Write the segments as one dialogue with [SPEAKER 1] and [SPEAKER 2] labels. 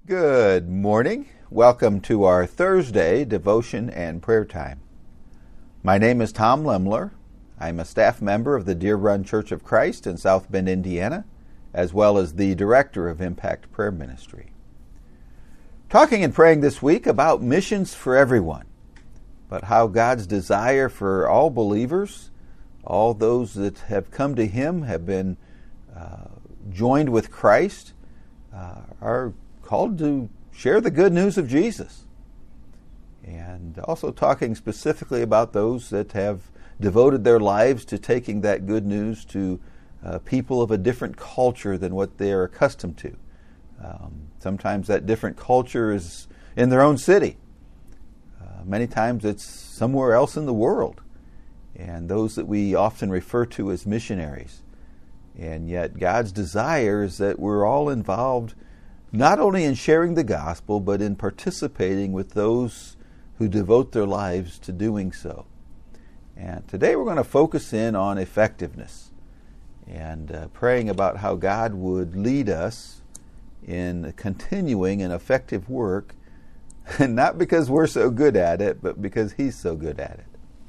[SPEAKER 1] Good morning. Welcome to our Thursday devotion and prayer time. My name is Tom Lemler. I'm a staff member of the Deer Run Church of Christ in South Bend, Indiana, as well as the director of Impact Prayer Ministry. Talking and praying this week about missions for everyone, but how God's desire for all believers, all those that have come to Him, have been joined with Christ, are called to share the good news of Jesus. And also talking specifically about those that have devoted their lives to taking that good news to people of a different culture than what they are accustomed to. Sometimes that different culture is in their own city. Many times it's somewhere else in the world. And those that we often refer to as missionaries. And yet God's desire is that we're all involved not only in sharing the gospel, but in participating with those who devote their lives to doing so. And today we're going to focus in on effectiveness and praying about how God would lead us in continuing an effective work, and not because we're so good at it, but because He's so good at it.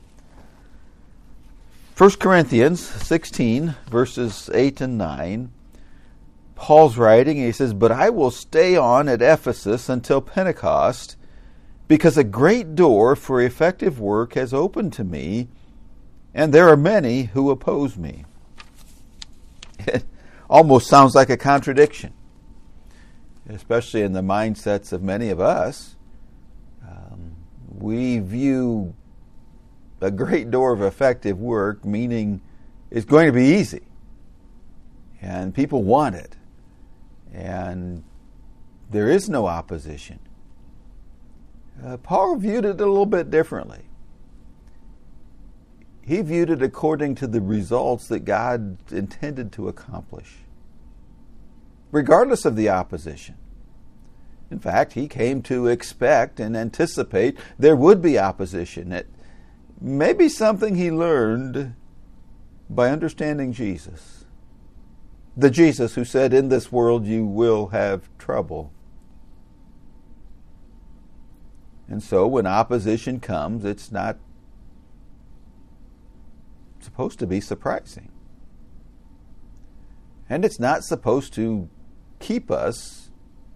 [SPEAKER 1] 1 Corinthians 16, verses 8 and 9, Paul's writing, and he says, "But I will stay on at Ephesus until Pentecost, because a great door for effective work has opened to me, and there are many who oppose me." It almost sounds like a contradiction, especially in the mindsets of many of us. We view a great door of effective work meaning it's going to be easy, and people want it, and there is no opposition. Paul viewed it a little bit differently. He viewed it according to the results that God intended to accomplish, regardless of the opposition. In fact, he came to expect and anticipate there would be opposition. It may be something he learned by understanding Jesus. The Jesus who said, "In this world you will have trouble." And so when opposition comes, it's not supposed to be surprising. And it's not supposed to keep us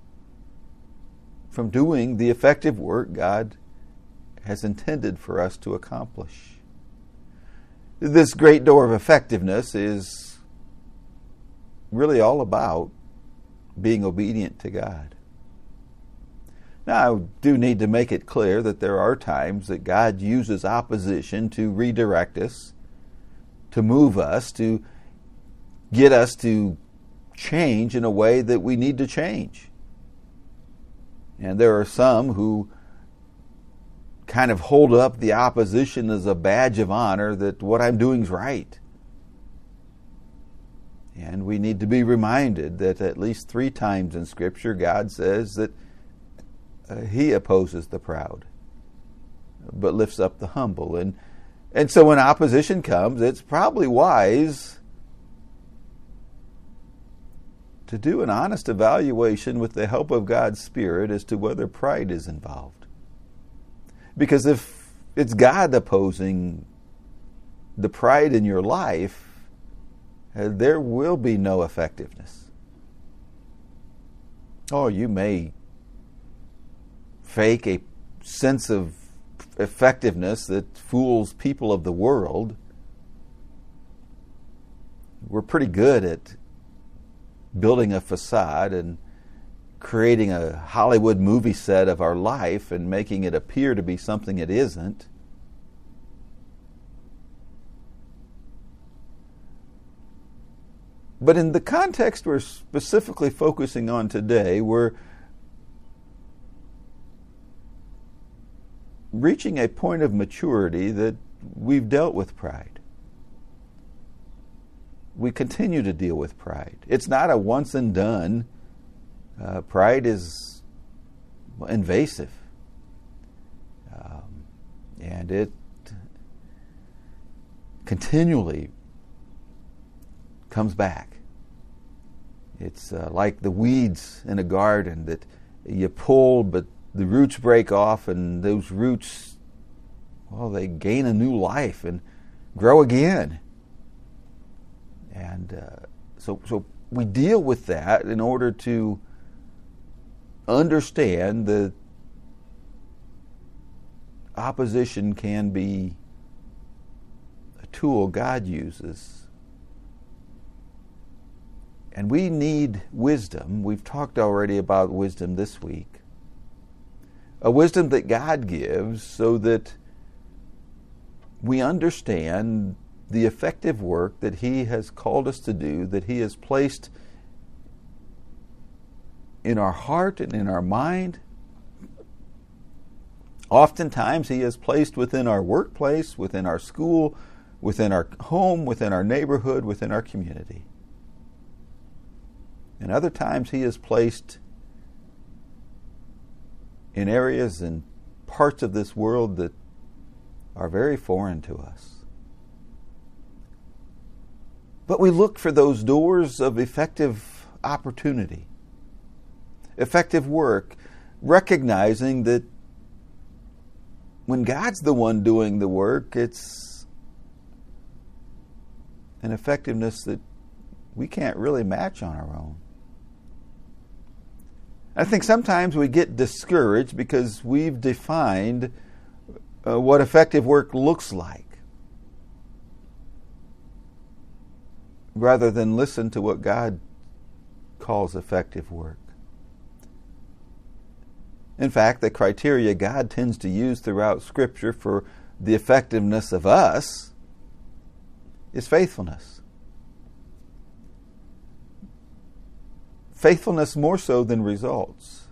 [SPEAKER 1] from doing the effective work God has intended for us to accomplish. This great door of effectiveness is really all about being obedient to God. Now, I do need to make it clear that there are times that God uses opposition to redirect us, to move us, to get us to change in a way that we need to change. And there are some who kind of hold up the opposition as a badge of honor that what I'm doing is right. And we need to be reminded that at least 3 times in Scripture God says that He opposes the proud, but lifts up the humble. And so when opposition comes, it's probably wise to do an honest evaluation with the help of God's Spirit as to whether pride is involved. Because if it's God opposing the pride in your life, there will be no effectiveness. Oh, you may fake a sense of effectiveness that fools people of the world. We're pretty good at building a facade and creating a Hollywood movie set of our life and making it appear to be something it isn't. But in the context we're specifically focusing on today, we're reaching a point of maturity that we've dealt with pride. We continue to deal with pride. It's not a once and done. Pride is invasive. And it continually comes back. It's like the weeds in a garden that you pull, but the roots break off, and those roots, well, they gain a new life and grow again. And so we deal with that in order to understand that opposition can be a tool God uses. And we need wisdom. We've talked already about wisdom this week. A wisdom that God gives so that we understand the effective work that He has called us to do, that He has placed in our heart and in our mind. Oftentimes He has placed within our workplace, within our school, within our home, within our neighborhood, within our community. And other times He has placed in areas and parts of this world that are very foreign to us. But we look for those doors of effective opportunity, effective work, recognizing that when God's the one doing the work, it's an effectiveness that we can't really match on our own. I think sometimes we get discouraged because we've defined what effective work looks like, rather than listen to what God calls effective work. In fact, the criteria God tends to use throughout Scripture for the effectiveness of us is faithfulness. Faithfulness more so than results.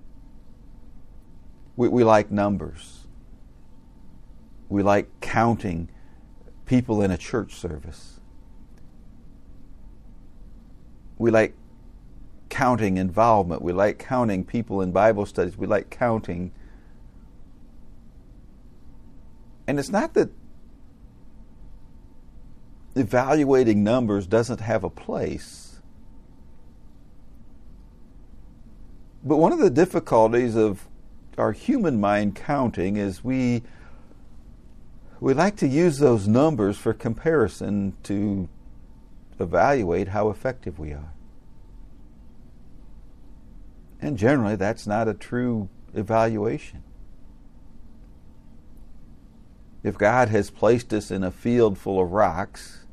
[SPEAKER 1] We like numbers. We like counting people in a church service. We like counting involvement. We like counting people in Bible studies. We like counting. And it's not that evaluating numbers doesn't have a place. But one of the difficulties of our human mind counting is we like to use those numbers for comparison to evaluate how effective we are. And generally, that's not a true evaluation. If God has placed us in a field full of rocks,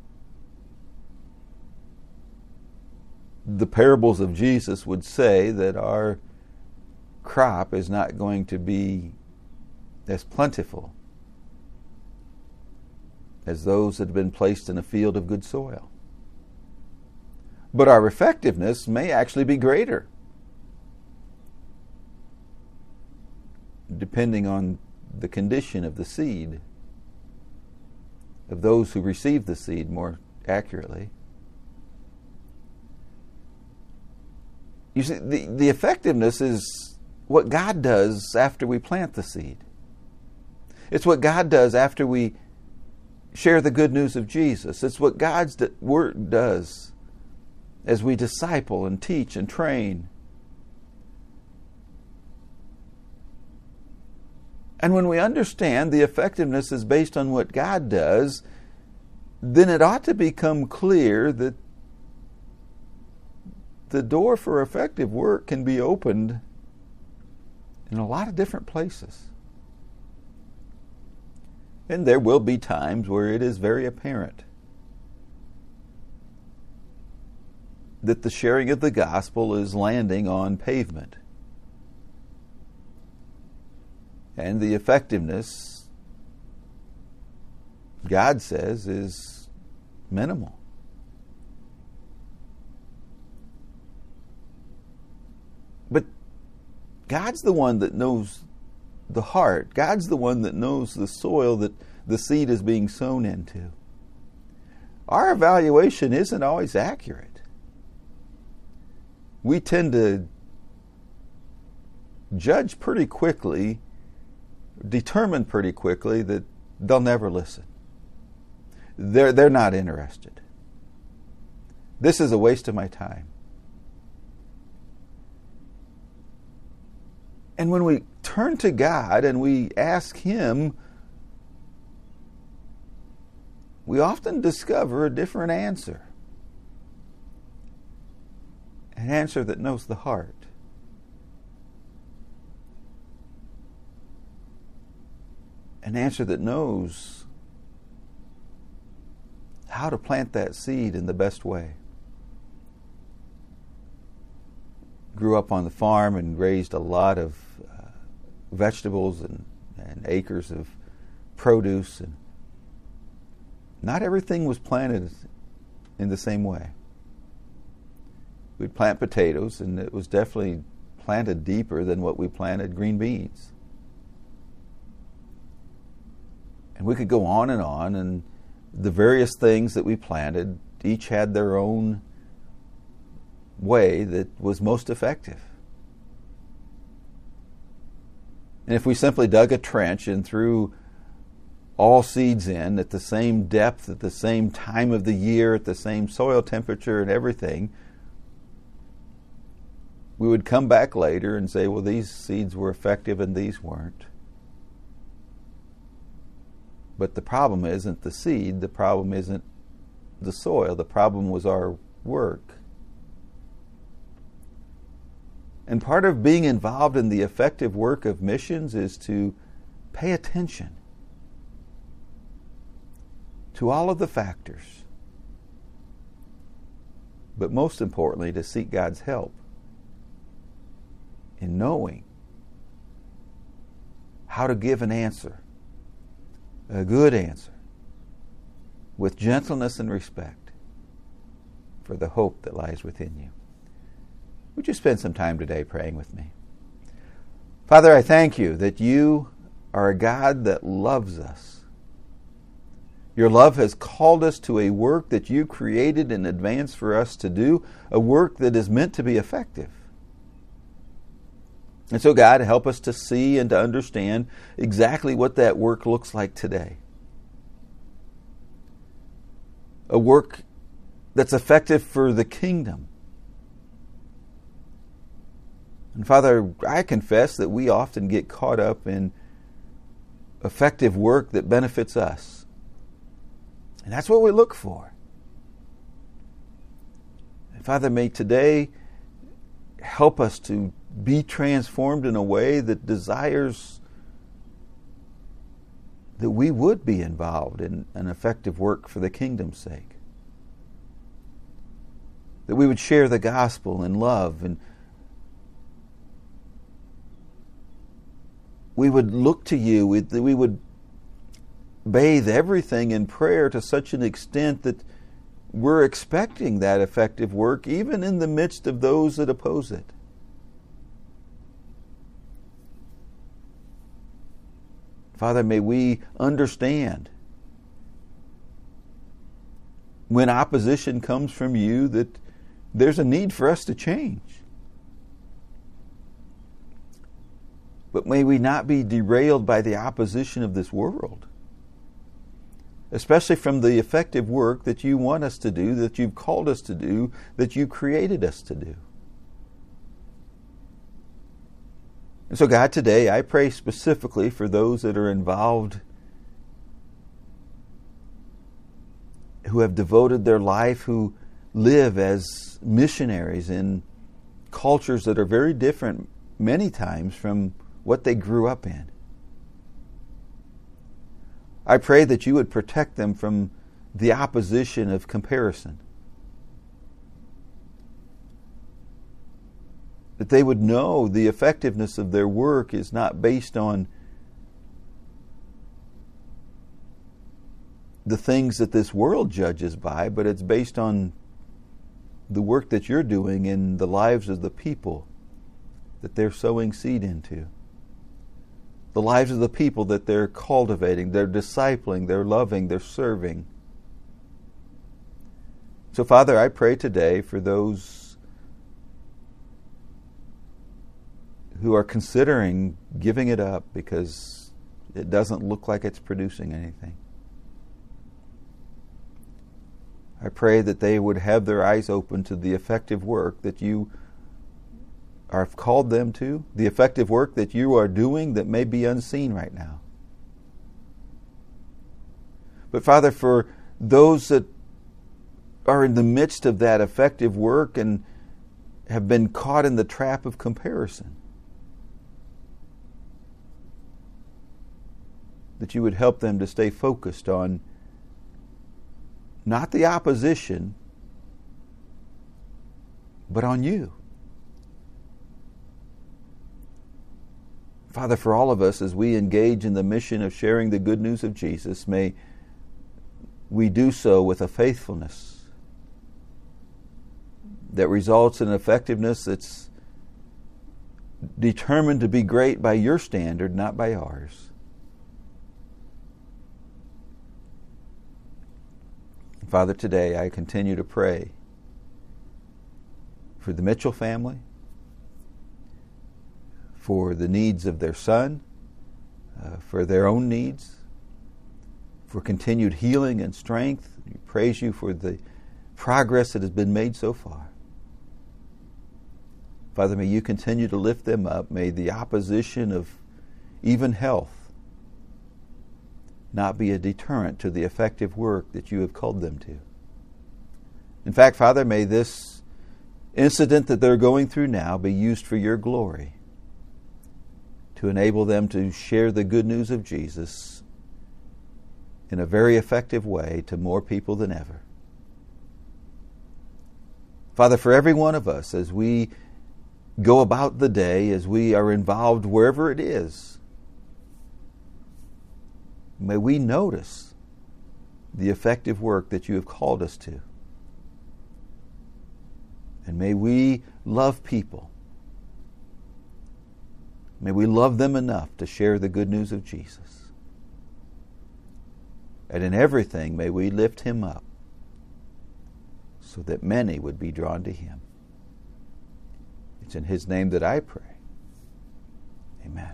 [SPEAKER 1] the parables of Jesus would say that our crop is not going to be as plentiful as those that have been placed in a field of good soil. But our effectiveness may actually be greater, depending on the condition of the seed, of those who receive the seed more accurately. You see, the effectiveness is what God does after we plant the seed. It's what God does after we share the good news of Jesus. It's what God's Word does as we disciple and teach and train. And when we understand the effectiveness is based on what God does, then it ought to become clear that the door for effective work can be opened in a lot of different places. And there will be times where it is very apparent that the sharing of the gospel is landing on pavement. And the effectiveness, God says, is minimal. But God's the one that knows the heart. God's the one that knows the soil that the seed is being sown into. Our evaluation isn't always accurate. We tend to judge pretty quickly, determine pretty quickly that they'll never listen. They're not interested. This is a waste of my time. And when we turn to God and we ask Him, we often discover a different answer. An answer that knows the heart. An answer that knows how to plant that seed in the best way. Grew up on the farm and raised a lot of vegetables and acres of produce, and not everything was planted in the same way. We'd plant potatoes, and it was definitely planted deeper than what we planted green beans. And we could go on, and the various things that we planted each had their own way that was most effective. And if we simply dug a trench and threw all seeds in at the same depth, at the same time of the year, at the same soil temperature and everything, we would come back later and say, well, these seeds were effective and these weren't. But the problem isn't the seed, the problem isn't the soil, the problem was our work. And part of being involved in the effective work of missions is to pay attention to all of the factors, but most importantly, to seek God's help in knowing how to give an answer, a good answer, with gentleness and respect for the hope that lies within you. Would you spend some time today praying with me? Father, I thank you that you are a God that loves us. Your love has called us to a work that you created in advance for us to do, a work that is meant to be effective. And so, God, help us to see and to understand exactly what that work looks like today. A work that's effective for the kingdom. And Father, I confess that we often get caught up in effective work that benefits us. And that's what we look for. And Father, may today help us to be transformed in a way that desires that we would be involved in an effective work for the kingdom's sake. That we would share the gospel in love, and we would look to you, we would bathe everything in prayer to such an extent that we're expecting that effective work even in the midst of those that oppose it. Father, may we understand when opposition comes from you that there's a need for us to change. But may we not be derailed by the opposition of this world, especially from the effective work that you want us to do, that you've called us to do, that you created us to do. And so, God, today I pray specifically for those that are involved, who have devoted their life, who live as missionaries in cultures that are very different many times from what they grew up in. I pray that you would protect them from the opposition of comparison. That they would know the effectiveness of their work is not based on the things that this world judges by, but it's based on the work that you're doing in the lives of the people that they're sowing seed into. The lives of the people that they're cultivating, they're discipling, they're loving, they're serving. So, Father, I pray today for those who are considering giving it up because it doesn't look like it's producing anything. I pray that they would have their eyes open to the effective work that you have called them to, the effective work that you are doing that may be unseen right now. But Father, for those that are in the midst of that effective work and have been caught in the trap of comparison, that you would help them to stay focused on not the opposition, but on you. Father, for all of us, as we engage in the mission of sharing the good news of Jesus, may we do so with a faithfulness that results in effectiveness that's determined to be great by your standard, not by ours. Father, today I continue to pray for the Mitchell family, for the needs of their son, for their own needs, for continued healing and strength. We praise you for the progress that has been made so far. Father, may you continue to lift them up. May the opposition of even health not be a deterrent to the effective work that you have called them to. In fact, Father, may this incident that they're going through now be used for your glory, to enable them to share the good news of Jesus in a very effective way to more people than ever. Father, for every one of us, as we go about the day, as we are involved wherever it is, may we notice the effective work that you have called us to. And may we love people. May we love them enough to share the good news of Jesus. And in everything, may we lift him up so that many would be drawn to him. It's in his name that I pray. Amen.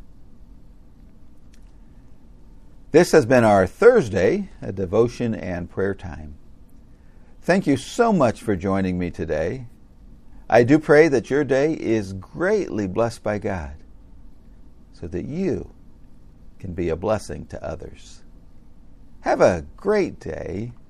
[SPEAKER 1] This has been our Thursday devotion and prayer time. Thank you so much for joining me today. I do pray that your day is greatly blessed by God, so that you can be a blessing to others. Have a great day,